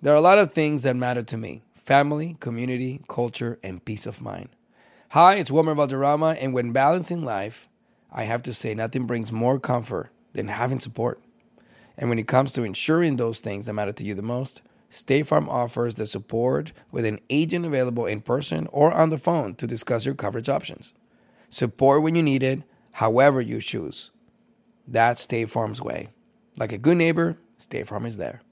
There are a lot of things that matter to me: family, community, culture, and peace of mind. Hi, it's Wilmer Valderrama, and when balancing life, I have to say nothing brings more comfort than having support. And when it comes to ensuring those things that matter to you the most, State Farm offers the support with an agent available in person or on the phone to discuss your coverage options. Support when you need it, however you choose. That's State Farm's way. Like a good neighbor, State Farm is there.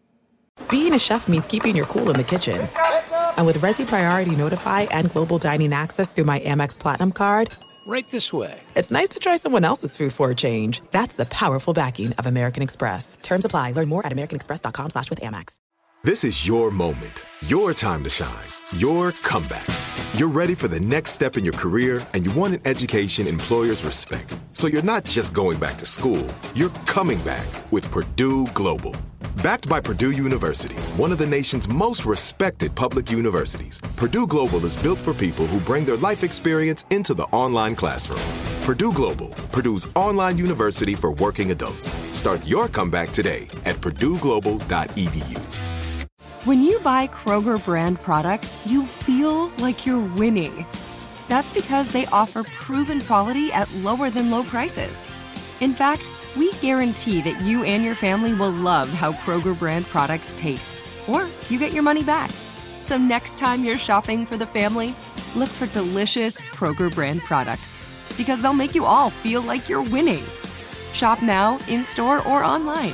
Being a chef means keeping your cool in the kitchen. And with Resi Priority Notify and Global Dining Access through my Amex Platinum card, Right this way. it's nice to try someone else's food for a change. That's the powerful backing of American Express. Terms apply. Learn more at americanexpress.com/withAmex. This is your moment, your time to shine, your comeback. You're ready for the next step in your career, and you want an education employers respect. So you're not just going back to school, you're coming back with Purdue Global. Backed by Purdue University, one of the nation's most respected public universities, Purdue Global is built for people who bring their life experience into the online classroom. Purdue Global, Purdue's online university for working adults. Start your comeback today at purdueglobal.edu. When you buy Kroger brand products, you feel like you're winning. That's because they offer proven quality at lower than low prices. In fact, we guarantee that you and your family will love how Kroger brand products taste, or you get your money back. So next time you're shopping for the family, look for delicious Kroger brand products, because they'll make you all feel like you're winning. Shop now, in-store, or online.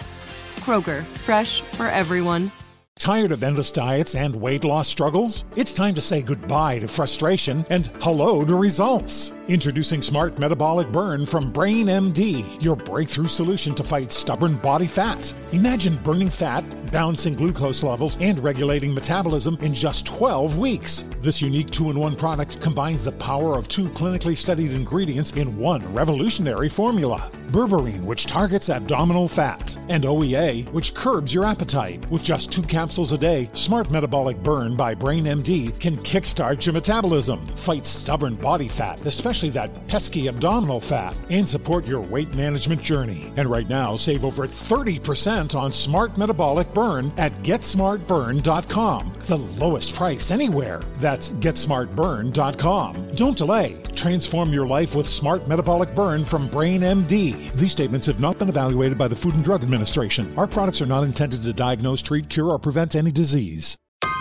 Kroger, fresh for everyone. Tired of endless diets and weight loss struggles? It's time to say goodbye to frustration and hello to results. Introducing Smart Metabolic Burn from Brain MD, your breakthrough solution to fight stubborn body fat. Imagine burning fat, balancing glucose levels, and regulating metabolism in just 12 weeks. This unique 2-in-1 product combines the power of 2 clinically studied ingredients in one revolutionary formula. Berberine, which targets abdominal fat, and OEA, which curbs your appetite. With just 2 capsules a day, Smart Metabolic Burn by Brain MD can kickstart your metabolism, fight stubborn body fat, especially that pesky abdominal fat, and support your weight management journey. And right now, save over 30% on Smart Metabolic Burn at GetSmartBurn.com. The lowest price anywhere. That's GetSmartBurn.com. Don't delay. Transform your life with Smart Metabolic Burn from Brain MD. These statements have not been evaluated by the Food and Drug Administration. Our products are not intended to diagnose, treat, cure, or prevent any disease.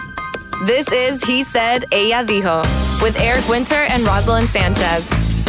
This is He Said, Ella Dijo, with Eric Winter and Rosalind Sanchez.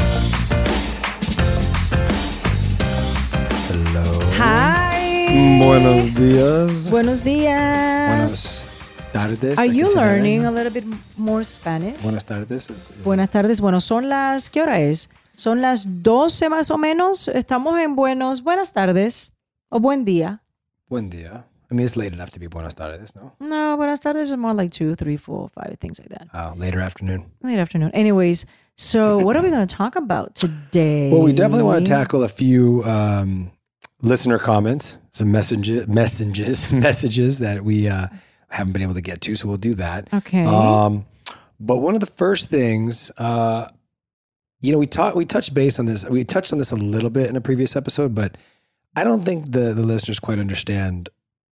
Hello. Hi. Buenos días. Buenos días. Buenas tardes. Are you learning a little bit more Spanish? Buenas tardes. Buenas tardes. Bueno, son las... ¿Qué hora es? Son las 12 más o menos. Estamos en buenas tardes. O buen día. Buen día. I mean, it's late enough to be buenas tardes, no? No, buenas tardes are more like 2, 3, 4, 5, things like that. Later afternoon. Late afternoon. Anyways, so what are we going to talk about today? Well, we definitely want to tackle a few listener comments, some messages that we haven't been able to get to, so we'll do that. Okay. But one of the first things, we touched base on this. We touched on this a little bit in a previous episode, but I don't think the listeners quite understand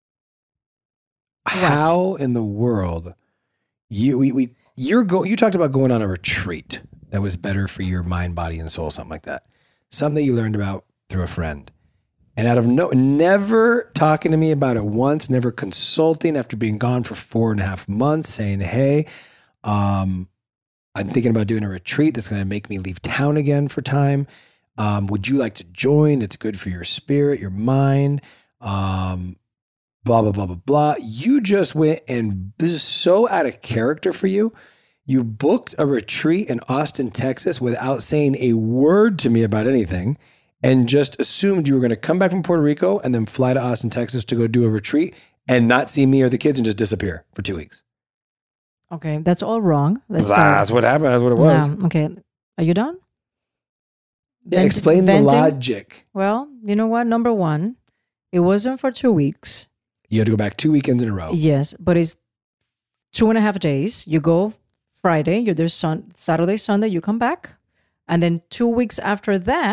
how in the world you talked about going on a retreat that was better for your mind, body, and soul, something like that. Something that you learned about through a friend. And never talking to me about it once, never consulting after being gone for 4.5 months, saying, hey, I'm thinking about doing a retreat that's going to make me leave town again for time. Would you like to join? It's good for your spirit, your mind, blah, blah, blah, blah, blah. You just went, and this is so out of character for you. You booked a retreat in Austin, Texas without saying a word to me about anything, and just assumed you were going to come back from Puerto Rico and then fly to Austin, Texas to go do a retreat and not see me or the kids and just disappear for 2 weeks. Okay, that's all wrong. That's what happened. That's what it was. No, okay, are you done? Yeah, explain the logic. Well, you know what? Number one, it wasn't for 2 weeks. You had to go back 2 weekends in a row. Yes, but it's 2.5 days. You go Friday, you're there Saturday, Sunday, you come back. And then 2 weeks after that,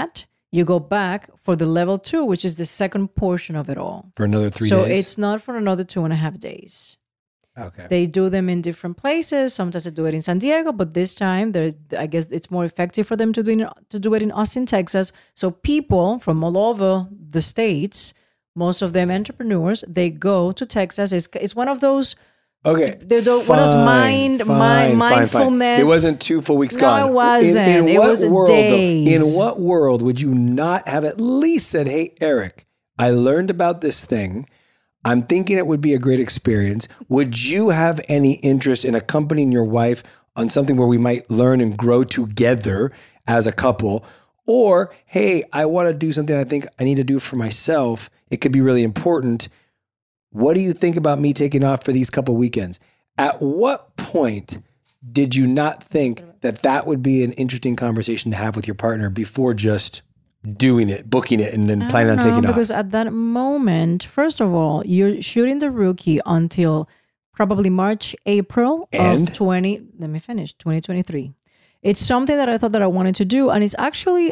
You go back for the level 2, which is the second portion of it all. For another 3 days? So it's not for another 2.5 days. Okay. They do them in different places. Sometimes they do it in San Diego, but this time I guess it's more effective for them to do it in Austin, Texas. So people from all over the states, most of them entrepreneurs, they go to Texas. It's one of those. Okay. What else? Mindfulness. It wasn't 2 full weeks No, gone. it wasn't. In It what was world, days. In what world would you not have at least said, hey, Eric, I learned about this thing. I'm thinking it would be a great experience. Would you have any interest in accompanying your wife on something where we might learn and grow together as a couple? Or, hey, I want to do something I think I need to do for myself. It could be really important. What do you think about me taking off for these couple weekends? At what point did you not think that would be an interesting conversation to have with your partner before just doing it, booking it, and then planning on taking off? Because at that moment, first of all, you're shooting the Rookie until probably March, April of 2023. It's something that I thought that I wanted to do, and it's actually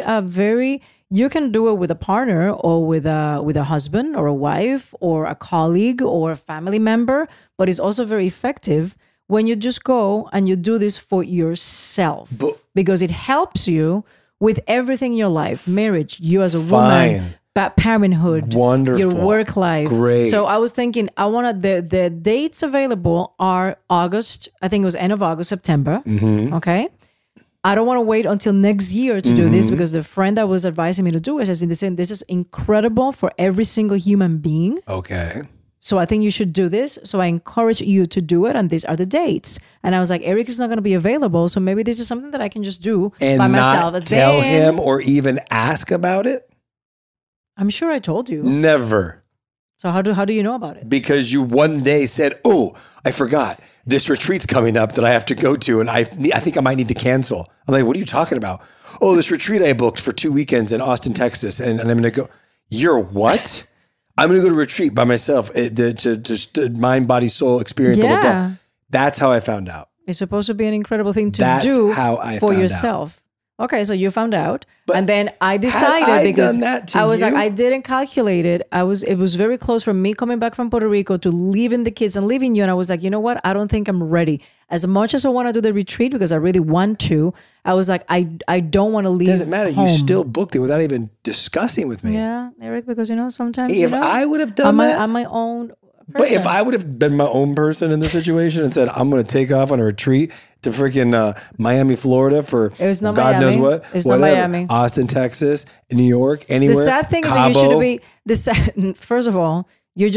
you can do it with a partner or with a husband or a wife or a colleague or a family member, but it's also very effective when you just go and you do this for yourself because it helps you with everything in your life, marriage, you as a woman, parenthood, wonderful, your work life. Great. So I was thinking, the dates available are August. I think it was end of August, September. Mm-hmm. Okay. I don't want to wait until next year to do this because the friend that was advising me to do it says, this is incredible for every single human being. Okay. So I think you should do this. So I encourage you to do it. And these are the dates. And I was like, Eric is not going to be available. So maybe this is something that I can just do by myself. And not tell him or even ask about it? I'm sure I told you. Never. So how do you know about it? Because you one day said, oh, I forgot. This retreat's coming up that I have to go to, and I think I might need to cancel. I'm like, what are you talking about? Oh, this retreat I booked for 2 weekends in Austin, Texas, and I'm going to go. You're what? I'm going to go to a retreat by myself to mind, body, soul experience. Yeah. Blah, blah, blah. That's how I found out. It's supposed to be an incredible thing to That's do how I for found yourself. Okay, so you found out, But and then I decided had I because done that to I was you? like, I didn't calculate it. It was very close from me coming back from Puerto Rico to leaving the kids and leaving you. And I was like, you know what? I don't think I'm ready. As much as I want to do the retreat because I really want to, I was like, I don't want to leave. Doesn't matter. home. You still booked it without even discussing with me. Yeah, Eric, because sometimes If I would have done that, I'm my own person. But if I would have been my own person in this situation and said, I'm going to take off on a retreat to freaking Miami, Florida for It was not God Miami. knows what. It's not whatever. Miami. Austin, Texas, New York, anywhere. The sad thing is that you should be, first of all,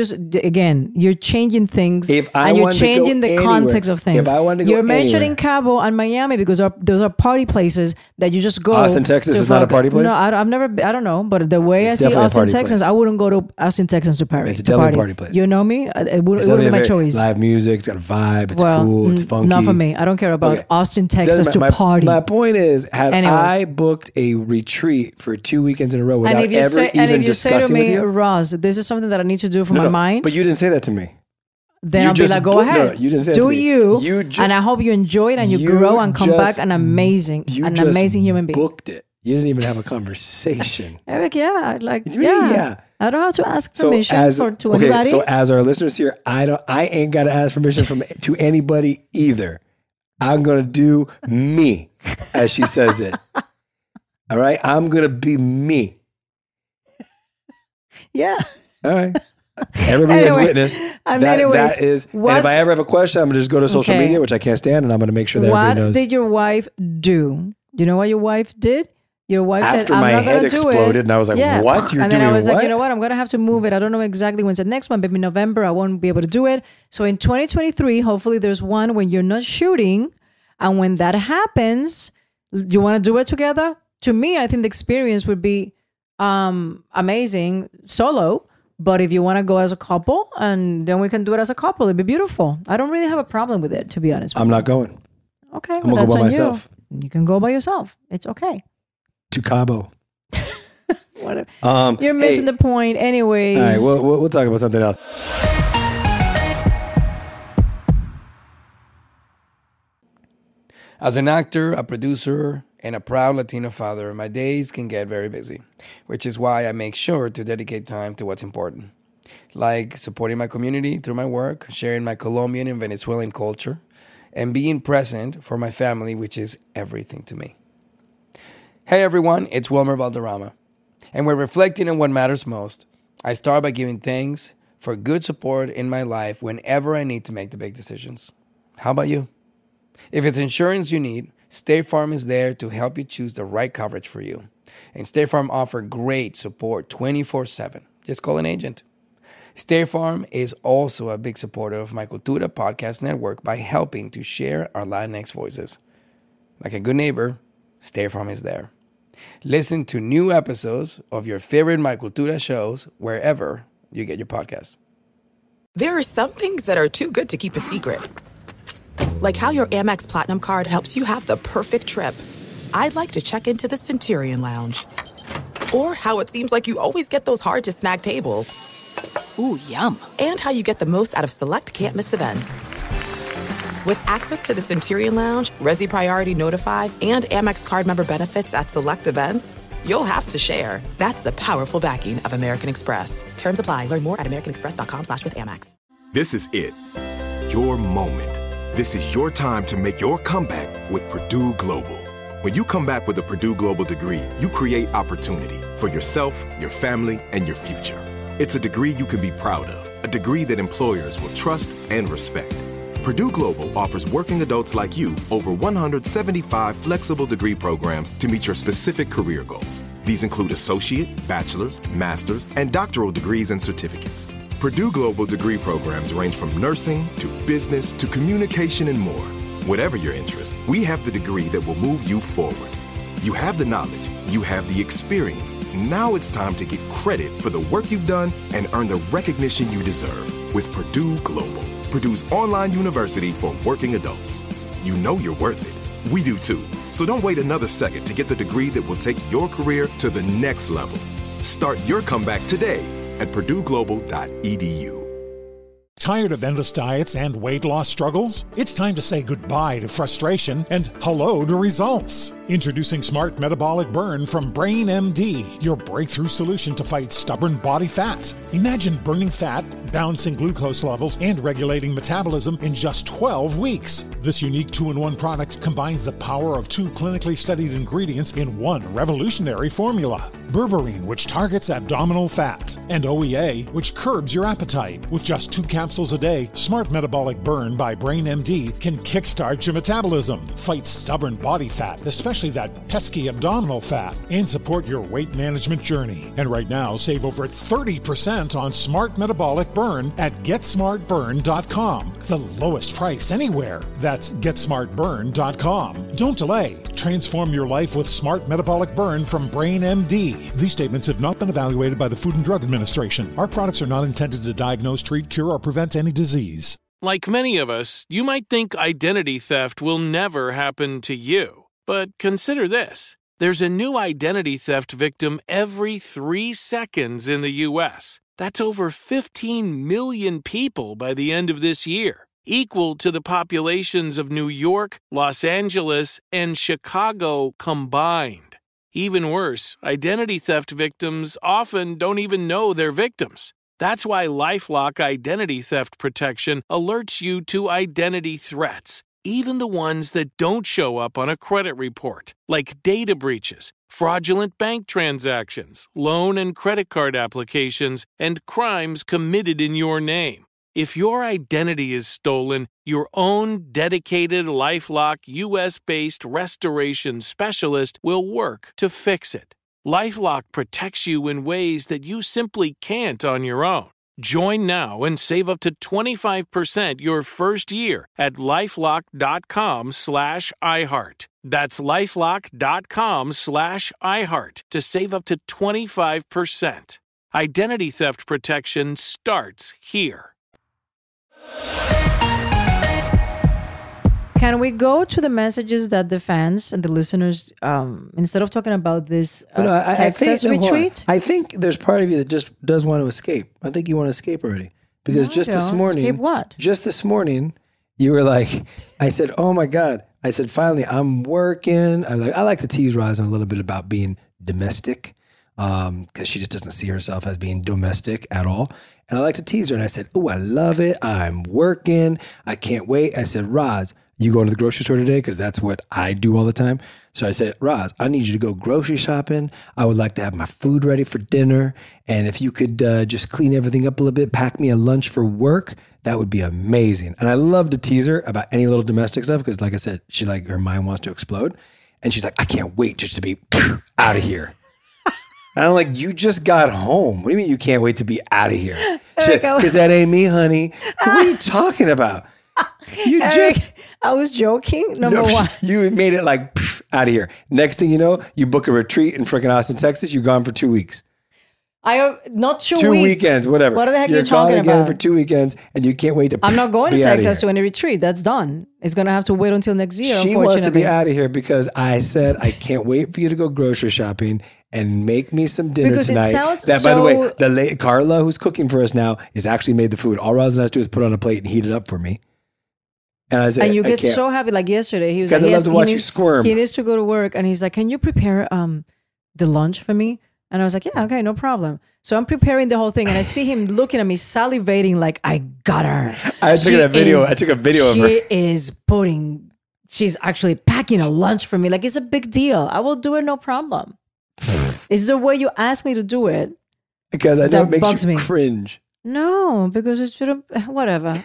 you're changing things If I and you're wanted to go changing the anywhere, context of things. if I wanted to go you're mentioning anywhere. Cabo and Miami because those are party places that you just go. Austin, Texas to is not a party place? No, I don't know. But the way It's I see definitely a Austin, party Texas, place. I wouldn't go to Austin, Texas to party. It's definitely a party place. You know me? It wouldn't be my very choice. Live music. It's got a vibe. It's well, cool. It's funky. not for me. I don't care about Okay. Austin, Texas Doesn't to matter. party. My point is, had Anyways. I booked a retreat for 2 weekends in a row without and if you ever say, even and if you say to discussing with me, you? Roz, this is something that I need to do for No, my no, mind. But you didn't say that to me. Then You I'll be just like, go booked- ahead. no, you didn't say that do to me. you? You ju- and I hope you enjoy it and you You grow and come just- back an amazing human being. Booked it. You didn't even have a conversation. Eric, yeah, Really? Yeah. I don't have to ask So permission to okay, anybody. so as our listeners here, I ain't got to ask permission to anybody either. I'm gonna do me, as she says it. All right, I'm gonna be me. yeah. All right. Everybody has Anyway, witnessed. and That anyways, is. what- And if I ever have a question, I'm gonna just go to social Okay. media, which I can't stand, and I'm gonna make sure that What everybody knows. did your wife do? You know what your wife did? Your wife said, After I'm my not head going to do it. exploded, and I was like, what? You're and then I doing was like, what? you know what? I'm going to have to move it. I don't know exactly when's the next one. Maybe November, I won't be able to do it. So in 2023, hopefully there's one when you're not shooting. And when that happens, you want to do it together? To me, I think the experience would be amazing solo. But if you want to go as a couple, and then we can do it as a couple, it'd be beautiful. I don't really have a problem with it, to be honest with I'm not going you. Okay, I'm gonna go by myself. You can go by yourself. It's okay. to Cabo. Whatever. You're You're missing the point anyways. All right, we'll talk about something else. As an actor, a producer, and a proud Latino father, my days can get very busy, which is why I make sure to dedicate time to what's important, like supporting my community through my work, sharing my Colombian and Venezuelan culture, and being present for my family, which is everything to me. Hey everyone, it's Wilmer Valderrama, and we're reflecting on what matters most. I start by giving thanks for good support in my life whenever I need to make the big decisions. How about you? If it's insurance you need, State Farm is there to help you choose the right coverage for you. And State Farm offers great support 24/7. Just call an agent. State Farm is also a big supporter of my Cultura podcast network by helping to share our Latinx voices. Like a good neighbor, State Farm is there. Listen to new episodes of your favorite My Cultura shows wherever you get your podcasts. There are some things that are too good to keep a secret. Like how your Amex Platinum card helps you have the perfect trip. I'd like to check into the Centurion Lounge. Or how it seems like you always get those hard-to-snag tables. Ooh, yum. And how you get the most out of select can't-miss events. With access to the Centurion Lounge, Resi Priority Notified, and Amex card member benefits at select events, you'll have to share. That's the powerful backing of American Express. Terms apply. Learn more at americanexpress.com/withAmex. This is it. Your moment. This is your time to make your comeback with Purdue Global. When you come back with a Purdue Global degree, you create opportunity for yourself, your family, and your future. It's a degree you can be proud of, a degree that employers will trust and respect. Purdue Global offers working adults like you over 175 flexible degree programs to meet your specific career goals. These include associate, bachelor's, master's, and doctoral degrees and certificates. Purdue Global degree programs range from nursing to business to communication and more. Whatever your interest, we have the degree that will move you forward. You have the knowledge, you have the experience. Now it's time to get credit for the work you've done and earn the recognition you deserve with Purdue Global, Purdue's online university for working adults. You know you're worth it. We do too. So don't wait another second to get the degree that will take your career to the next level. Start your comeback today at purdueglobal.edu. Tired of endless diets and weight loss struggles? It's time to say goodbye to frustration and hello to results. Introducing Smart Metabolic Burn from Brain MD, your breakthrough solution to fight stubborn body fat. Imagine burning fat, balancing glucose levels, and regulating metabolism in just 12 weeks. This unique 2-in-1 product combines the power of 2 clinically studied ingredients in one revolutionary formula. Berberine, which targets abdominal fat, and OEA, which curbs your appetite. With just 2 capsules a day, Smart Metabolic Burn by Brain MD can kickstart your metabolism, fight stubborn body fat, especially that pesky abdominal fat, and support your weight management journey. And right now, save over 30% on Smart Metabolic Burn at GetSmartBurn.com. The lowest price anywhere. That's GetSmartBurn.com. Don't delay. Transform your life with Smart Metabolic Burn from Brain MD. These statements have not been evaluated by the Food and Drug Administration. Our products are not intended to diagnose, treat, cure, or prevent any disease. Like many of us, you might think identity theft will never happen to you. But consider this. There's a new identity theft victim every 3 seconds in the U.S. That's over 15 million people by the end of this year, equal to the populations of New York, Los Angeles, and Chicago combined. Even worse, identity theft victims often don't even know they're victims. That's why LifeLock Identity Theft Protection alerts you to identity threats, even the ones that don't show up on a credit report, like data breaches, fraudulent bank transactions, loan and credit card applications, and crimes committed in your name. If your identity is stolen, your own dedicated LifeLock U.S.-based restoration specialist will work to fix it. LifeLock protects you in ways that you simply can't on your own. Join now and save up to 25% your first year at LifeLock.com/iHeart. That's LifeLock.com/iHeart to save up to 25%. Identity theft protection starts here. Can we go to the messages that the fans and the listeners, instead of talking about this Texas retreat? I think there's part of you that just does want to escape. I think you want to escape already. Because this morning... Escape what? Just this morning, you were like, I said, oh my God, I said, finally, I'm working. I like to tease Rosin a little bit about being domestic because she just doesn't see herself as being domestic at all. And I like to tease her. And I said, oh, I love it. I'm working. I can't wait. I said, Roz, you going to the grocery store today? Because that's what I do all the time. So I said, Roz, I need you to go grocery shopping. I would like to have my food ready for dinner. And if you could just clean everything up a little bit, pack me a lunch for work, that would be amazing. And I love to tease her about any little domestic stuff because, like I said, her mind wants to explode. And she's like, I can't wait just to be out of here. And I'm like, you just got home. What do you mean you can't wait to be out of here? Because that ain't me, honey. What are you talking about? You Eric, I was joking. Number one. You made it like out of here. Next thing you know, you book a retreat in freaking Austin, Texas. You're gone for 2 weeks. Not 2 weeks. 2 weekends, whatever. What the heck you're are you talking gone again about? for 2 weekends, and you can't wait to. I'm not going to Texas to any retreat. That's done. It's going to have to wait until next year. She wants to be out of here because I said I can't wait for you to go grocery shopping and make me some dinner because tonight. It sounds by the way, the lady Carla, who's cooking for us now, has actually made the food. All Rosin has to do is put it on a plate and heat it up for me. And I said, and you get so happy. Like yesterday, he was like, I love to watch you squirm. He needs to go to work, and he's like, "Can you prepare the lunch for me?" And I was like, "Yeah, okay, no problem." So I'm preparing the whole thing, and I see him looking at me, salivating, like, "I got her." I took a video of her. She's actually packing a lunch for me. Like, it's a big deal. I will do it, no problem. It's the way you ask me to do it. Because I know it makes you cringe. No, because it's whatever.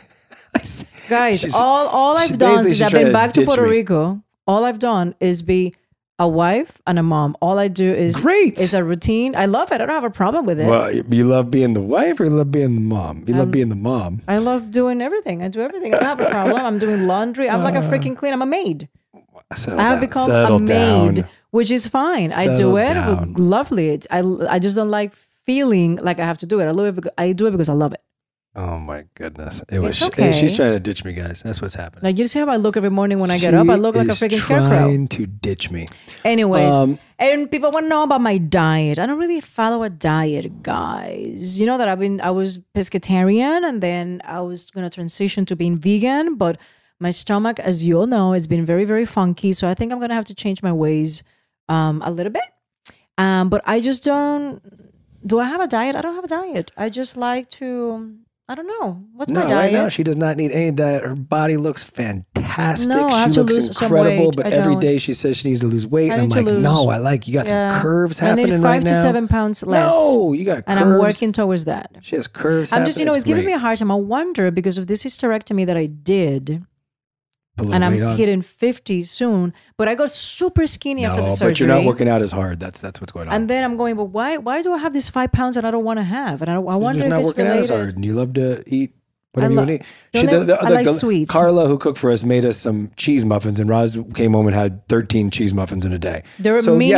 Guys, all I've done since I've been back to Puerto Rico, all I've done is be a wife and a mom. All I do is a routine. I love it. I don't have a problem with it. Well, you love being the wife or you love being the mom? You love being the mom. I love doing everything. I do everything. I don't have a problem. I'm doing laundry. I'm like a freaking clean. I'm a maid. I have become a maid, which is fine. I do it. Lovely. I just don't like feeling like I have to do it. I do it because I love it. Oh my goodness! She's trying to ditch me, guys. That's what's happening. Like, you see how I look every morning when I get up? I look like a freaking scarecrow. Trying to ditch me. Anyways, and people want to know about my diet. I don't really follow a diet, guys. You know that I was pescatarian, and then I was gonna transition to being vegan, but my stomach, as you all know, has been very, very funky. So I think I'm gonna have to change my ways a little bit. But I just don't. Do I have a diet? I don't have a diet. I just like to. I don't know. What's my diet? Right now she does not need any diet. Her body looks fantastic. No, I have she to looks lose incredible, some weight. but every day she says she needs to lose weight. And I'm like, no, you got some curves happening right now. I need 5 to 7 pounds less. No, you got curves. And I'm working towards that. She has curves I'm just, happening. it's giving me a hard time. I wonder because of this hysterectomy that I did. And I'm hitting 50 soon, but I got super skinny after the surgery. But you're not working out as hard. That's what's going on. And then I'm going, but why do I have these 5 pounds that I don't want to have? And I wonder if it's related. You're not working out as hard, and you love to eat whatever you want to eat. I like sweets. Carla, who cooked for us, made us some cheese muffins, and Roz came home and had 13 cheese muffins in a day. They're so mini,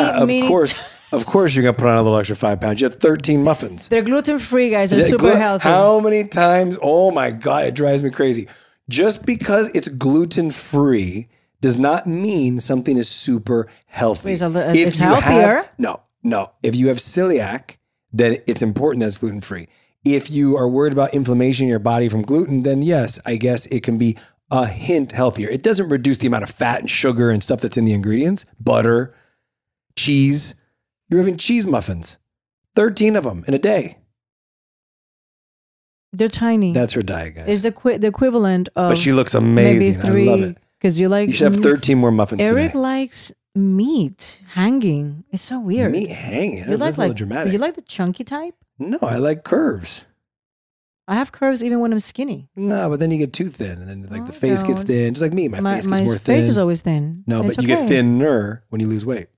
of course you're going to put on a little extra 5 pounds. You have 13 muffins. They're gluten-free, guys. They're super healthy. How many times? Oh my God, it drives me crazy. Just because it's gluten-free does not mean something is super healthy. It's healthier. No. If you have celiac, then it's important that it's gluten-free. If you are worried about inflammation in your body from gluten, then yes, I guess it can be a hint healthier. It doesn't reduce the amount of fat and sugar and stuff that's in the ingredients. Butter, cheese. You're having cheese muffins. 13 of them in a day. They're tiny. That's her diet, guys. It's the equivalent of. But she looks amazing. Maybe 3, I love it. Because you should have 13 more muffins. Eric today. likes meat hanging. It's so weird. Meat hanging. You like dramatic. You like the chunky type? No, I like curves. I have curves even when I'm skinny. No, but then you get too thin, and then the face gets thin. Just like me, my face gets more thin. My face is always thin. No, but you get thinner when you lose weight.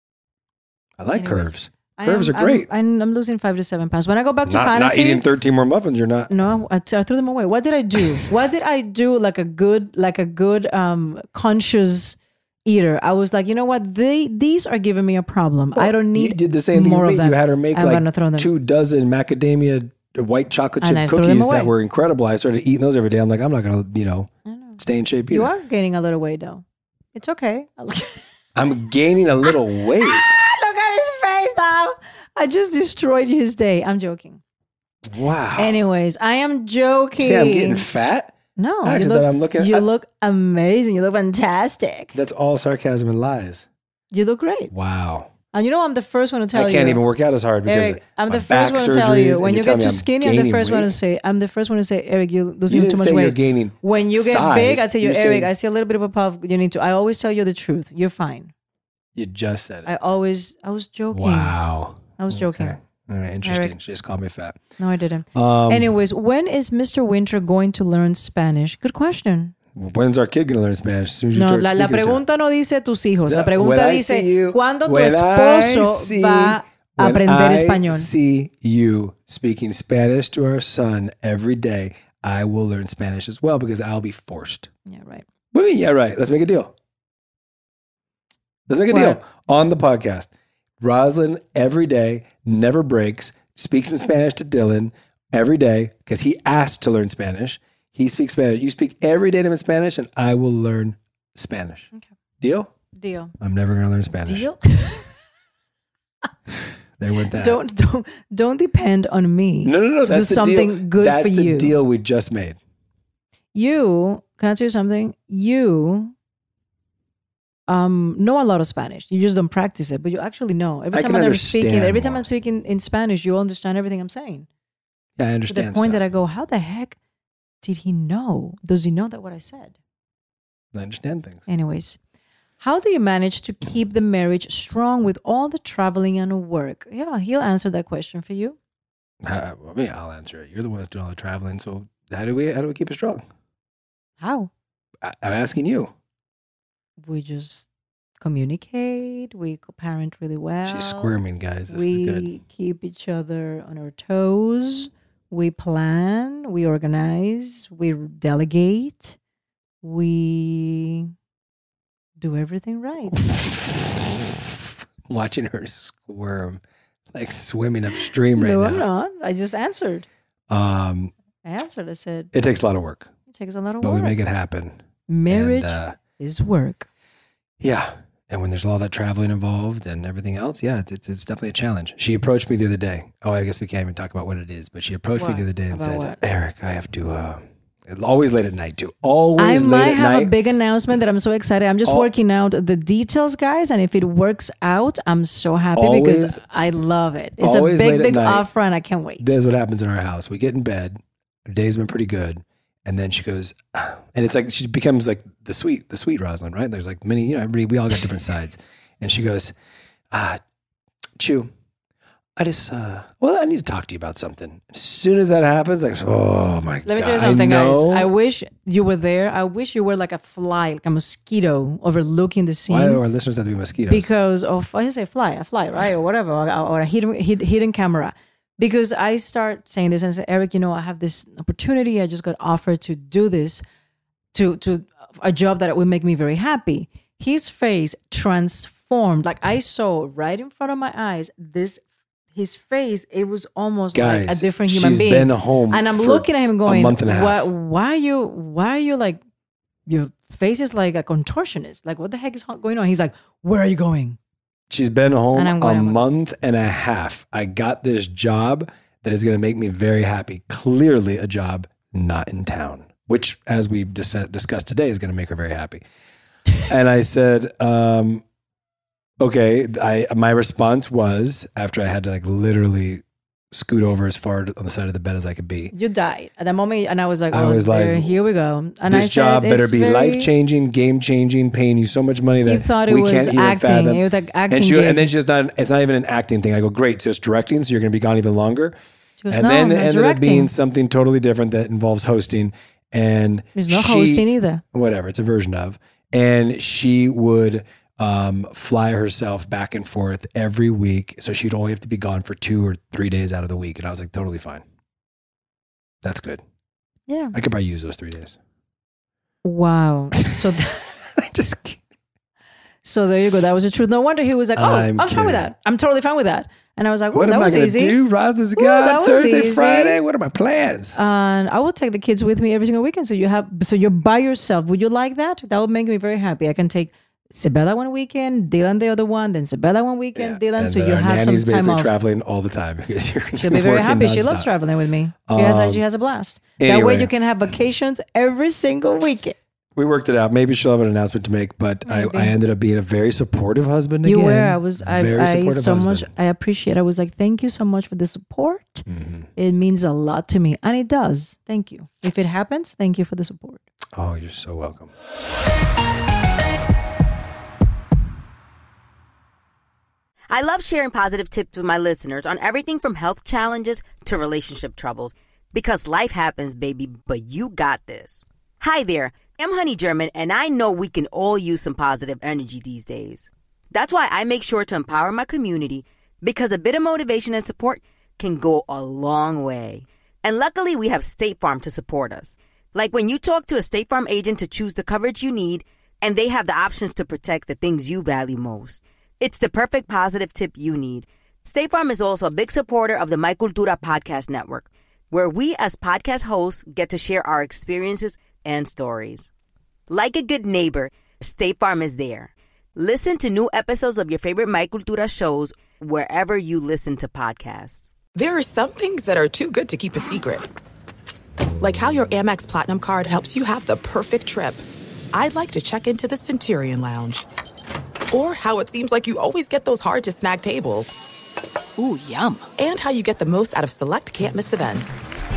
I like curves. Curves are great. I'm losing 5 to 7 pounds. When I go back to fantasy, not eating 13 more muffins, you're not. No, I threw them away. What did I do? Like a good conscious eater? I was like, you know what? These are giving me a problem. I don't need. You did the same thing more with of me. them. You had her make 2 dozen macadamia white chocolate chip cookies that were incredible. I started eating those every day. I'm like, I'm not going to, stay in shape either. You are gaining a little weight though. It's okay. I'm gaining a little weight. Look at his face now. I just destroyed his day. I'm joking. Wow. Anyways, I am joking. See, I'm getting fat. No, Actually, that I'm looking. You look amazing. You look fantastic. That's all sarcasm and lies. You look great. Wow. And I'm the first one to tell you. I can't even work out as hard because Eric, I'm my the first back one to tell you. surgeries, When and you tell get me too I'm skinny, I'm the gaining first one to weight. say. I'm the first one to say, Eric, you're You losing didn't too much say weight. you're gaining When you get size. big, I tell you, You're Eric, saying- I see a little bit of a puff. You need to. I always tell you the truth. You're fine. You just said it. I was joking. Wow. I was joking. Okay. All right, interesting. Eric. She just called me fat. No, I didn't. Anyways, when is Mr. Winter going to learn Spanish? Good question. When's our kid going to learn Spanish? As soon as you No, start la speaking to pregunta no dice tus hijos. La No, pregunta when I dice, see you- ¿cuándo tu when esposo va a when aprender I español? see you speaking Spanish to our son every day, I will learn Spanish as well because I'll be forced. Yeah, right. What do you mean? Yeah, right. Let's make a deal. Let's make a What? deal on the podcast. Rosalind every day, never breaks, speaks in Spanish to Dylan every day because he asked to learn Spanish. He speaks Spanish. You speak every day to him in Spanish, and I will learn Spanish. Okay. Deal? Deal. I'm never going to learn Spanish. Deal? There went that. Don't depend on me. No. To That's do the something deal. good That's for the you. deal we just made. You, can I tell you something? You know a lot of Spanish. You just don't practice it, but you actually know. Every I time can I'm speaking, understand every time more. I'm speaking in Spanish, you understand everything I'm saying. Yeah, I To understand. the point stuff. that I go, how the heck did he know? Does he know that what I said? I understand things. Anyways, how do you manage to keep the marriage strong with all the traveling and work? Yeah, he'll answer that question for you. I mean, I'll answer it. You're the one that's doing all the traveling. So how do we keep it strong? How? I'm asking you. We just communicate. We co-parent really well. She's squirming, guys. This is We good. keep each other on our toes. We plan. We organize. We delegate. We do everything right. Watching her squirm, like swimming upstream right No, now. I'm not. I just answered. I I said, It takes a lot of work, it takes a lot of but work. we make it happen. Marriage And, is work. yeah. And when there's all that traveling involved and everything else, yeah, it's definitely a challenge. She approached me the other day. Oh, I guess we can't even talk about what it is, but she approached me What? the other day and About said, what? Eric, I have to, always late at night too. Always I late might at have night. a big announcement that I'm so excited. I'm just Al- working out the details, guys. And if it works out, I'm so happy Always- because I love it. It's a always late big, at big night. offer and I can't wait. This is what happens in our house. We get in bed. Our day's been pretty good. And then she goes, and it's like, she becomes like the sweet Rosalind, right? There's like many, we all got different sides. And she goes, Chew, I just, I need to talk to you about something. As soon as that happens, like, oh my God. Let me tell you something, I guys. know. I wish you were there. I wish you were like a fly, like a mosquito overlooking the scene. Why do our listeners have to be mosquitoes? Because of, I say a fly, right? Or whatever, or a hidden camera. Because I start saying this and I say, Eric, I have this opportunity. I just got offered to do this, to a job that would make me very happy. His face transformed. Like I saw right in front of my eyes, his face, it was almost like a Guys, different human she's being. been home And I'm for looking at him a going, month and a half. why are you like, your face is like a contortionist. Like what the heck is going on? He's like, where are you going? She's been home And I'm a going, month and a half. I got this job that is going to make me very happy. Clearly a job not in town, which as we've discussed today is going to make her very happy. And I said, okay. My response was, after I had to like literally scoot over as far on the side of the bed as I could be. You died at that moment, and I was like, I was like, here we go. And This I said, job better it's be very- life-changing, game-changing, paying you so much money He that thought it we was can't even acting. fathom. It was like acting And, gig. and then she's not, it's not even an acting thing. I go, great, so it's directing, so you're going to be gone even longer. She goes, And no, then it I'm ended up directing. being something totally different that involves hosting. And There's no hosting either. Whatever, it's a version of. And she would fly herself back and forth every week. So she'd only have to be gone for 2 or 3 days out of the week. And I was like, totally fine. That's good. Yeah. I could probably use those 3 days. Wow. So I just can't. so there you go. That was the truth. No wonder he was like, oh, I'm fine kidding. with that. I'm totally fine with that. And I was like, What that am I was going easy. to do? Rob this Ooh, guy that was Thursday, easy. Friday? What are my plans? And I will take the kids with me every single weekend. So you're by yourself. Would you like that? That would make me very happy. I can take Sabella one weekend, Dylan the other one, then Sabella one weekend, Dylan. And So you have some Nanny's time basically off. traveling all the time because you're She'll be very working happy. She nonstop. loves traveling with me. She has a blast. Anyway. That way you can have vacations every single weekend. We worked it out. Maybe she'll have an announcement to make, but I ended up being a very supportive husband again. You were. I very supportive so husband. much. I appreciate it. I was like, thank you so much for the support. It means a lot to me. And it does. Thank you. If it happens, thank you for the support. Oh, you're so welcome. I love sharing positive tips with my listeners on everything from health challenges to relationship troubles. Because life happens, baby, but you got this. Hi there. I'm Honey German, and I know we can all use some positive energy these days. That's why I make sure to empower my community, because a bit of motivation and support can go a long way. And luckily, we have State Farm to support us. Like when you talk to a State Farm agent to choose the coverage you need, and they have the options to protect the things you value most. It's the perfect positive tip you need. State Farm is also a big supporter of the My Cultura podcast network, where we as podcast hosts get to share our experiences and stories. Like a good neighbor, State Farm is there. Listen to new episodes of your favorite My Cultura shows wherever you listen to podcasts. There are some things that are too good to keep a secret. Like how your Amex Platinum card helps you have the perfect trip. I'd like to check into the Centurion Lounge. Or how it seems like you always get those hard-to-snag tables. Ooh, yum. And how you get the most out of select can't-miss events.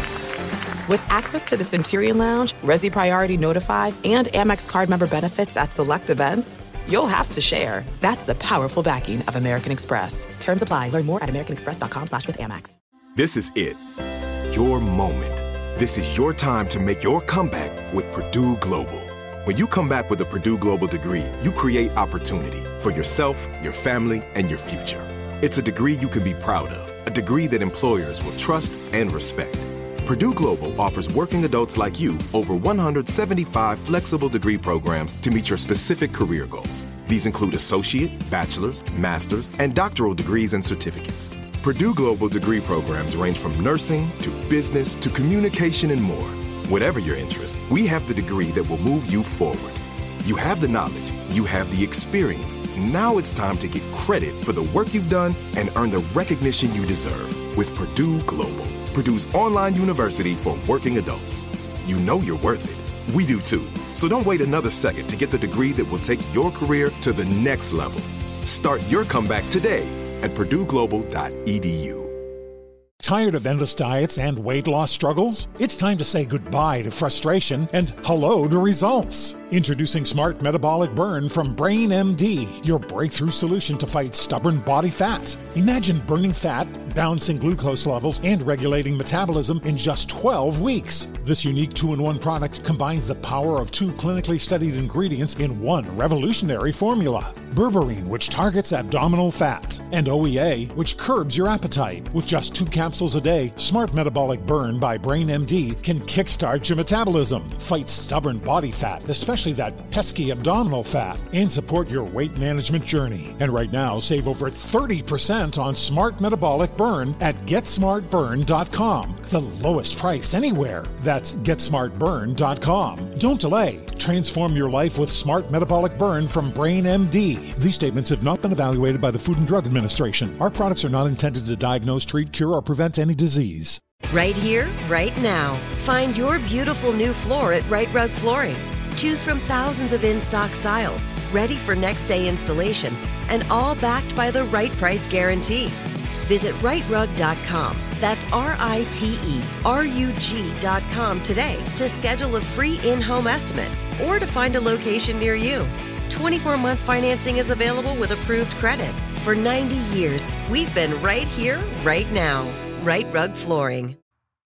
With access to the Centurion Lounge, Resi Priority Notified, and Amex card member benefits at select events, you'll have to share. That's the powerful backing of American Express. Terms apply. Learn more at americanexpress.com/withAmex. This is it. Your moment. This is your time to make your comeback with Purdue Global. When you come back with a Purdue Global degree, you create opportunity for yourself, your family, and your future. It's a degree you can be proud of, a degree that employers will trust and respect. Purdue Global offers working adults like you over 175 flexible degree programs to meet your specific career goals. These include associate, bachelor's, master's, and doctoral degrees and certificates. Purdue Global degree programs range from nursing to business to communication and more. Whatever your interest, we have the degree that will move you forward. You have the knowledge, you have the experience. Now it's time to get credit for the work you've done and earn the recognition you deserve with Purdue Global, Purdue's online university for working adults. You know you're worth it. We do too. So don't wait another second to get the degree that will take your career to the next level. Start your comeback today at purdueglobal.edu. Tired of endless diets and weight loss struggles? It's time to say goodbye to frustration and hello to results. Introducing Smart Metabolic Burn from Brain MD, your breakthrough solution to fight stubborn body fat. Imagine burning fat, balancing glucose levels, and regulating metabolism in just 12 weeks. This unique 2-in-1 product combines the power of 2 clinically studied ingredients in one revolutionary formula. Berberine, which targets abdominal fat, and OEA, which curbs your appetite. With just 2 capsules a day, Smart Metabolic Burn by Brain MD can kickstart your metabolism, fight stubborn body fat, especially that pesky abdominal fat, and support your weight management journey. And right now, save over 30% on Smart Metabolic Burn at GetSmartBurn.com. The lowest price anywhere. That's GetSmartBurn.com. Don't delay. Transform your life with Smart Metabolic Burn from Brain MD. These statements have not been evaluated by the Food and Drug Administration. Our products are not intended to diagnose, treat, cure, or prevent any disease. Right here, right now. Find your beautiful new floor at Right Rug Flooring. Choose from thousands of in-stock styles, ready for next day installation, and all backed by the right price guarantee. Visit rightrug.com. That's RITERUG.com today to schedule a free in-home estimate or to find a location near you. 24-month financing is available with approved credit. For 90 years, we've been right here, right now. Right Rug Flooring.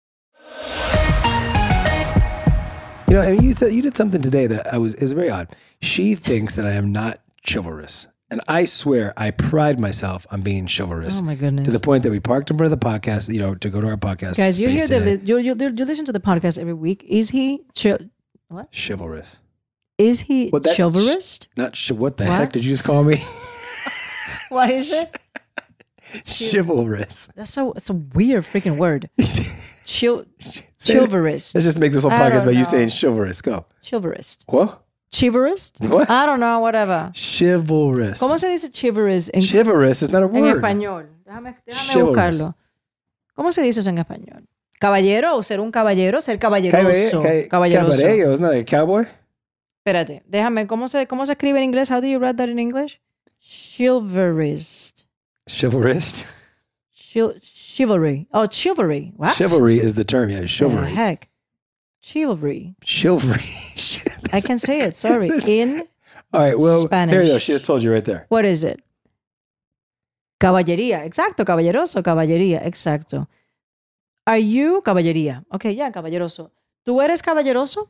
You know, and you did something today that it was very odd. She thinks that I am not chivalrous. And I swear, I pride myself on being chivalrous. Oh my goodness! To the point that we parked in front of the podcast, to go to our podcast. Guys, you hear you listen to the podcast every week. Is he what? Chivalrous. Is he chivalrous? What the heck did you just call me? What is it? Chivalrous. It's a weird freaking word. Chivalrous. Let's just make this whole podcast about you saying chivalrous. Go. Chivalrous. What? Chivalrous? What? I don't know, whatever. Chivalrous. ¿Cómo se dice chivalrous? Chivalrous is not a En word. español. Déjame Chivalrous. buscarlo. ¿Cómo se dice eso en español? Caballero o ser un caballero, ser caballeroso. Caballeroso. Caballeros, isn't that a cowboy? Espérate, déjame, ¿cómo se escribe en inglés? How do you write that in English? Chivalrous. Chivalrous? Chivalry. Oh, chivalry. What? Chivalry is the term, yeah, chivalry. The heck? Chivalry. Chivalry. I can say it, sorry. In All right, well, Spanish. there you go. She just told you right there. What is it? Caballería. Exacto, caballeroso, caballería. Exacto. Are you caballería? Okay, ya, caballeroso. ¿Tú eres caballeroso?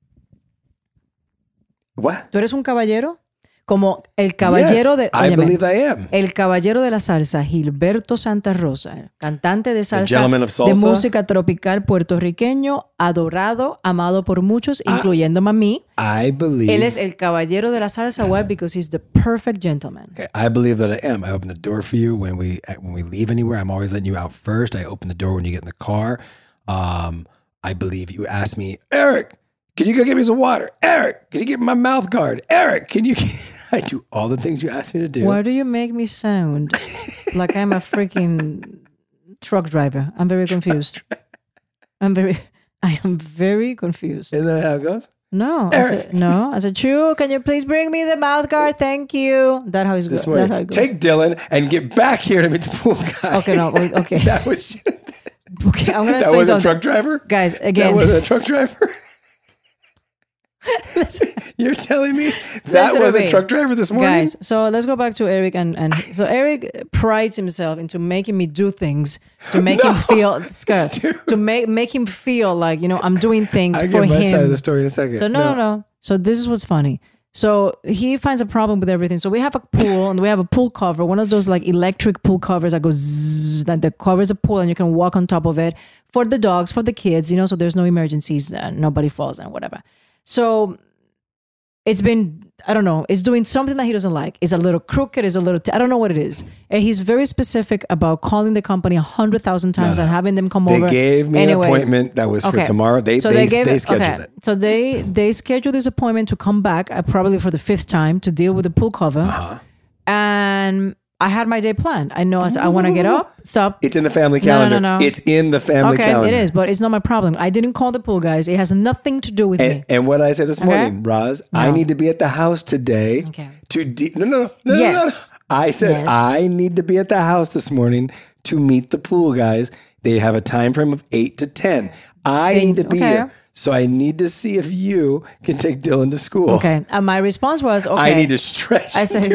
What? ¿Tú eres un caballero? Como el caballero Yes, de... I óyeme, believe I am. el caballero de la salsa, Gilberto Santa Rosa, cantante de salsa, gentleman of salsa. de música tropical puertorriqueño, adorado, amado por muchos, incluyéndome a mí. I believe... Él es el caballero de la salsa. Why? Because he's the perfect gentleman. Okay, I believe that I am. I open the door for you when we leave anywhere. I'm always letting you out first. I open the door when you get in the car. I believe you ask me, Eric, can you go get me some water? Eric, can you get my mouth guard? Eric, can you... I do all the things you ask me to do. Why do you make me sound like I'm a freaking truck driver? I'm very confused. I am very confused. Isn't that how it goes? No, I said, Chu, can you please bring me the mouth guard? Thank you. That's how it goes. That's how it goes. Take Dylan and get back here to meet the pool guy. Okay, no, wait, okay. That was... Okay, I'm going to explain That wasn't something. a truck driver? Guys, again. That wasn't a truck driver? You're telling me that Listen was to a me. truck driver this morning? Guys, so let's go back to Eric and so Eric prides himself into making me do things to make him feel to make him feel like, you know, I'm doing things I'll for get my him. side of the story in a second. So no. So this is what's funny. So he finds a problem with everything. So we have a pool and we have a pool cover, one of those like electric pool covers that goes zzz, that covers a pool and you can walk on top of it for the dogs, for the kids, you know, so there's no emergencies and nobody falls and whatever. So it's been, I don't know, it's doing something that he doesn't like. It's a little crooked, it's a little, I don't know what it is. And he's very specific about calling the company 100,000 times and having them come over. They gave me an appointment that was for tomorrow. They scheduled it. So they scheduled this appointment to come back probably for the 5th time to deal with the pool cover. And I had my day planned. I know I want to get up, stop. It's in the family calendar. No. It's in the family calendar. Okay, it is, but it's not my problem. I didn't call the pool guys. It has nothing to do with me. And what I said this morning, Roz, I need to be at the house today to No. I said I need to be at the house this morning to meet the pool guys. They have a time frame of 8 to 10. I need to be here. So I need to see if you can take Dylan to school. Okay. And my response was, okay. I need to stretch. I said,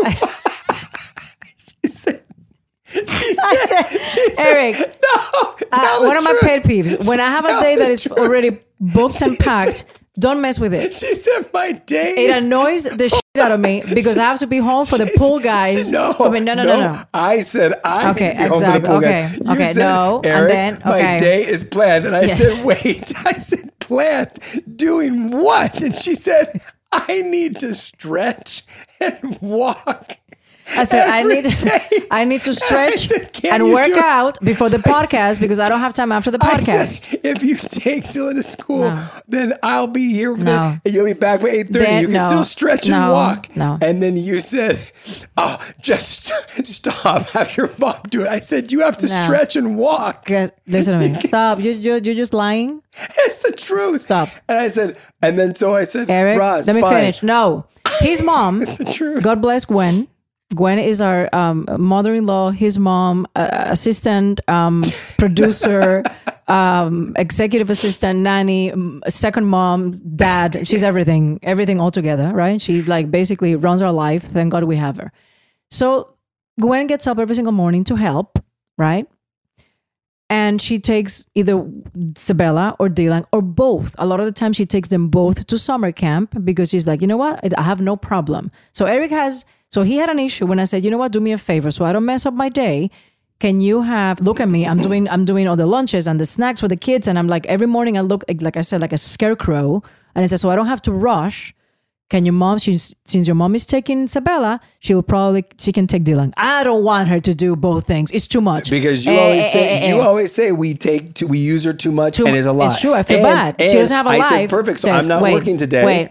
She said, Eric, no, one of my pet peeves, when I have a day that is already booked and packed, don't mess with it. She said my day It annoys the shit out of me because I have to be home for the pool guys. No. I said I okay, need to be home for the pool guys. You said, no, Eric, and then my day is planned. And I said, wait. I said, planned? Doing what? And she said, I need to stretch and walk. I said, I need to stretch and work out before the podcast because I don't have time after the podcast. Said, if you take Dylan to school, then I'll be here and you'll be back by 8:30. You can still stretch and walk. And then you said, oh, just stop. Have your mom do it. I said, you have to stretch and walk. Listen to me. Stop. You're just lying. It's the truth. Stop. And I said, Eric, Roz, let me finish. No. His mom, it's the truth. God bless Gwen. Gwen is our mother-in-law, his mom, assistant, producer, executive assistant, nanny, second mom, dad. She's everything all together, right? She like basically runs our life. Thank God we have her. So Gwen gets up every single morning to help, right? And she takes either Sabella or Dylan or both. A lot of the time she takes them both to summer camp because she's like, you know what? I have no problem. So he had an issue when I said, you know what, do me a favor so I don't mess up my day. Can you look at me, I'm doing all the lunches and the snacks for the kids. And I'm like, every morning I look, like I said, like a scarecrow. And I said, so I don't have to rush. Can your mom, since your mom is taking Sabella, she can take Dylan. I don't want her to do both things. It's too much. Because you always say we use her too much and it's a lot. It's true. I feel bad. She doesn't have a life. I said, perfect. So I'm not working today. Wait.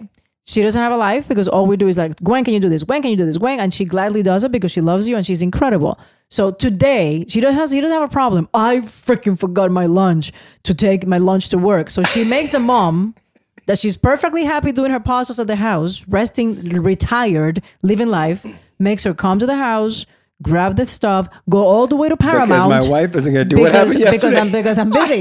She doesn't have a life because all we do is like, Gwen, can you do this? Gwen, can you do this? Gwen, and she gladly does it because she loves you and she's incredible. So today, she doesn't have a problem. I freaking forgot my lunch to take my lunch to work. So she makes the mom that she's perfectly happy doing her puzzles at the house, resting, retired, living life, makes her come to the house, grab the stuff, go all the way to Paramount. Because my wife isn't going to do what happened yesterday. Because I'm busy.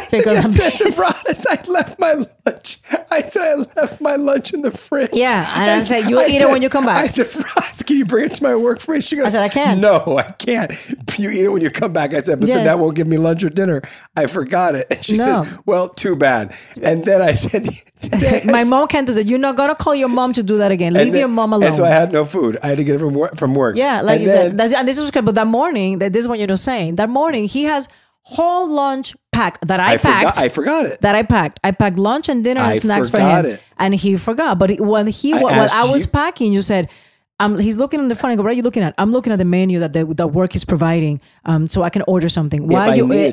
I left my lunch. I said I left my lunch in the fridge. Yeah, and I said, you'll eat it when you come back. I said, Ross, can you bring it to my work for me? She goes, I said, I can't. No, I can't. You eat it when you come back. I said, but then that won't give me lunch or dinner. I forgot it. And she says, well, too bad. And then I said, my mom can't do that. You're not going to call your mom to do that again. Leave your mom alone. And so I had no food. I had to get it from work. Yeah, like you said. And this is good. But that morning, this is what you're saying. That morning, he has whole lunch packed that I packed. I forgot it. That I packed. I packed lunch and dinner and snacks for him. And he forgot. But when I was packing, you said, he's looking on the phone. I go, what are you looking at? I'm looking at the menu that the work is providing, so I can order something. Why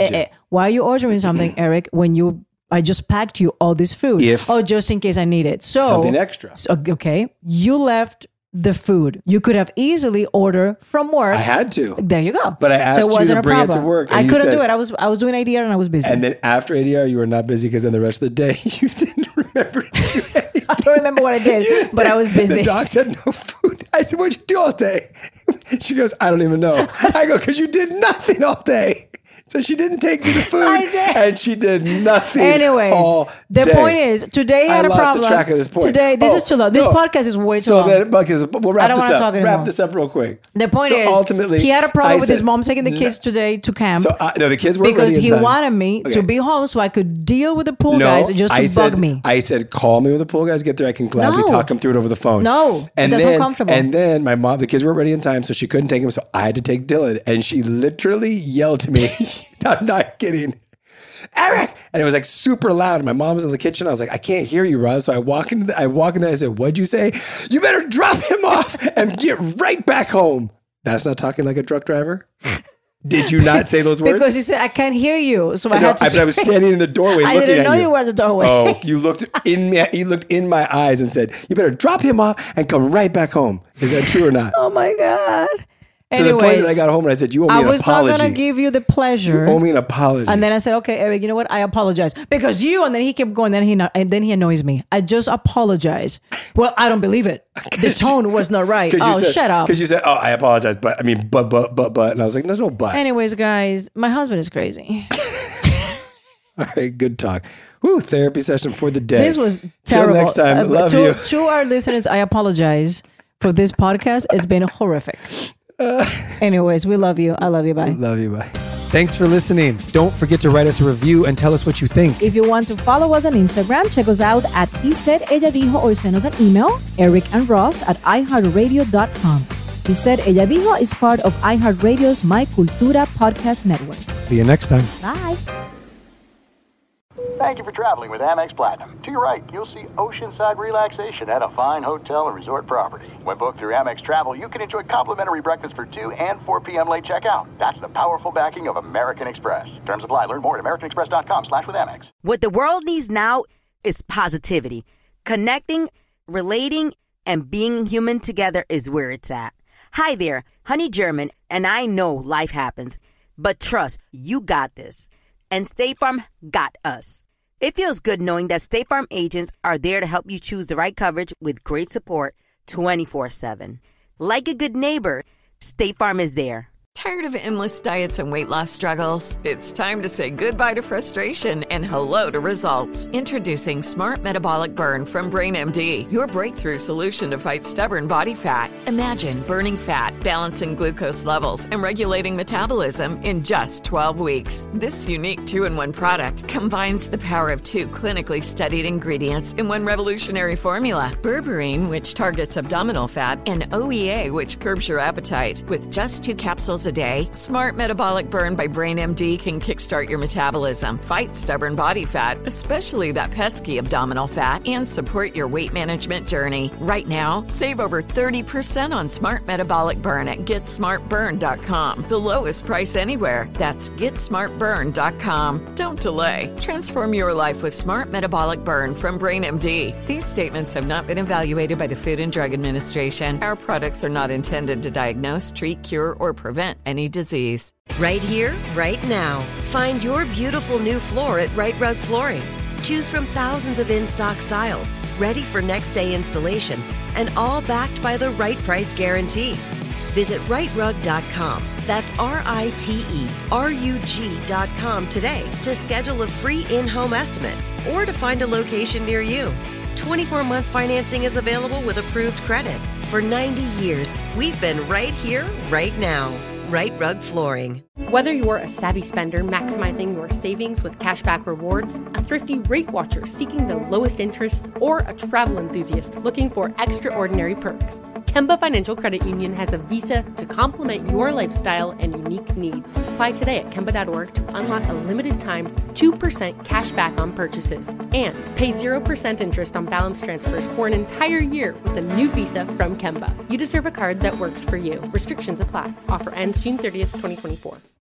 are you ordering something, Eric? When I just packed you all this food. Just in case I need it. So something extra. So, okay, you left the food. You could have easily ordered from work. I had to. There you go. But I asked you to bring it to work. I couldn't do it. I was doing ADR and I was busy. And then after ADR, you were not busy because then the rest of the day you didn't remember to do anything. I don't remember what I did, but I was busy. The doc said no food. I said, what'd you do all day? She goes, I don't even know. I go, because you did nothing all day. So she didn't take me the food. I did. And she did nothing. Anyways, all the day. Point is, today I had a problem. lost the track of this point. Today, this is too long. This podcast is way too long. We'll wrap this up. Wrap this up real quick. The point is, ultimately, he had a problem with his mom taking the kids today to camp. So no, the kids weren't because ready he in time. wanted me to be home so I could deal with the pool guys just to bug me. I said, call me when the pool guys get there. I can gladly talk them through it over the phone. No, that's uncomfortable. And then my mom, the kids weren't ready in time, so she couldn't take him. So I had to take Dylan, and she literally yelled to me. I'm not kidding. Eric! And it was like super loud. My mom was in the kitchen. I was like, I can't hear you, Roz. So I walk in there. I said, what'd you say? You better drop him off and get right back home. That's not talking like a truck driver. Did you not say those words? Because you said, I can't hear you. So I had to. But I was standing in the doorway looking at you. I didn't know you were at the doorway. Oh, you looked in my eyes and said, you better drop him off and come right back home. Is that true or not? Oh my God. To the point that I got home and I said, you owe me an apology. I was not going to give you the pleasure. You owe me an apology. And then I said, okay, Eric, you know what? I apologize. Because you, and then he kept going, and then he annoys me. I just apologize. Well, I don't believe it. The tone was not right. Shut up. Because you said, I apologize. But I mean, but. And I was like, there's no but. Anyways, guys, my husband is crazy. All right, good talk. Woo, therapy session for the day. This was terrible. Till next time, love you. To our listeners, I apologize for this podcast. It's been horrific. Anyways, we love you. I love you. Bye. Love you. Bye. Thanks for listening. Don't forget to write us a review and tell us what you think. If you want to follow us on Instagram, check us out at He Said Ella Dijo or send us an email, Eric and Ross at iHeartRadio.com. He Said Ella Dijo is part of iHeartRadio's My Cultura podcast network. See you next time. Bye. Thank you for traveling with Amex Platinum. To your right, you'll see oceanside relaxation at a fine hotel and resort property. When booked through Amex Travel, you can enjoy complimentary breakfast for 2 and 4 p.m. late checkout. That's the powerful backing of American Express. Terms apply. Learn more at americanexpress.com/withAmex. What the world needs now is positivity. Connecting, relating, and being human together is where it's at. Hi there, Honey German, and I know life happens, but trust, you got this. And State Farm got us. It feels good knowing that State Farm agents are there to help you choose the right coverage with great support 24/7. Like a good neighbor, State Farm is there. Tired of endless diets and weight loss struggles? It's time to say goodbye to frustration and hello to results. Introducing Smart Metabolic Burn from BrainMD, your breakthrough solution to fight stubborn body fat. Imagine burning fat, balancing glucose levels, and regulating metabolism in just 12 weeks. This unique 2-in-1 product combines the power of 2 clinically studied ingredients in one revolutionary formula. Berberine, which targets abdominal fat, and OEA, which curbs your appetite. With just 2 capsules a day. Smart Metabolic Burn by BrainMD can kickstart your metabolism, fight stubborn body fat, especially that pesky abdominal fat, and support your weight management journey. Right now, save over 30% on Smart Metabolic Burn at GetSmartBurn.com. The lowest price anywhere. That's GetSmartBurn.com. Don't delay. Transform your life with Smart Metabolic Burn from BrainMD. These statements have not been evaluated by the Food and Drug Administration. Our products are not intended to diagnose, treat, cure, or prevent any disease. Right here, right now. Find your beautiful new floor at Right Rug Flooring. Choose from thousands of in-stock styles, ready for next day installation, and all backed by the right price guarantee. Visit rightrug.com. That's RITERUG.com today to schedule a free in-home estimate or to find a location near you. 24-month financing is available with approved credit. For 90 years, we've been right here, right now. Right Rug Flooring. Whether you're a savvy spender maximizing your savings with cashback rewards, a thrifty rate watcher seeking the lowest interest, or a travel enthusiast looking for extraordinary perks, Kemba Financial Credit Union has a visa to complement your lifestyle and unique needs. Apply today at Kemba.org to unlock a limited time 2% cash back on purchases and pay 0% interest on balance transfers for an entire year with a new visa from Kemba. You deserve a card that works for you. Restrictions apply. Offer ends June 30th, 2024.